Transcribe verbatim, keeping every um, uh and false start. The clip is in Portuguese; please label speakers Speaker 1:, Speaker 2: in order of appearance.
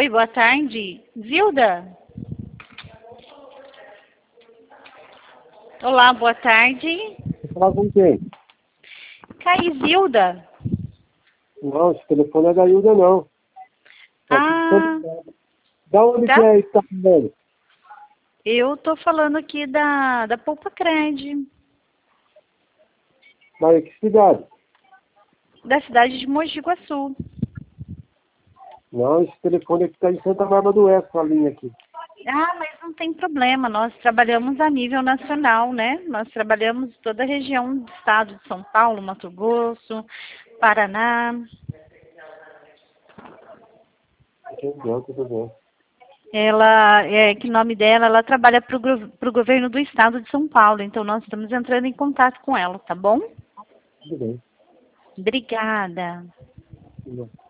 Speaker 1: Oi, boa tarde. Zilda? Olá, boa tarde.
Speaker 2: Você fala com quem?
Speaker 1: Caizilda.
Speaker 2: Não, esse telefone é da Hilda, não. Tá
Speaker 1: Ah,
Speaker 2: tudo... Da onde
Speaker 1: tá.
Speaker 2: que é que tá falando?
Speaker 1: Eu tô falando aqui da, da Poupa Cred,
Speaker 2: Mas que cidade?
Speaker 1: da cidade de Mogi Guaçu.
Speaker 2: Não, esse telefone aqui tá em Santa Bárbara do Oeste, a linha aqui.
Speaker 1: Ah, mas não tem problema, nós trabalhamos a nível nacional, né? Nós trabalhamos toda a região do estado de São Paulo, Mato Grosso, Paraná.
Speaker 2: Entendeu, tudo bem.
Speaker 1: Ela, é, que nome dela, ela trabalha para o governo do estado de São Paulo, então nós estamos entrando em contato com ela, tá bom?
Speaker 2: Tudo bem.
Speaker 1: Obrigada.
Speaker 2: Tudo bem.